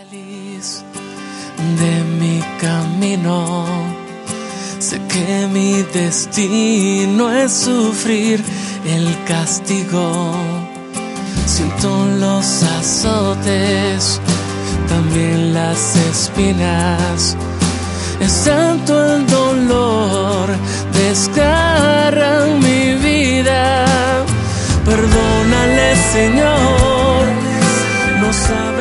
feliz de mi camino. Sé que mi destino es sufrir el castigo. Siento los azotes, también las espinas. Es tanto el dolor, desgarran mi vida. Perdónale, Señor, no sabe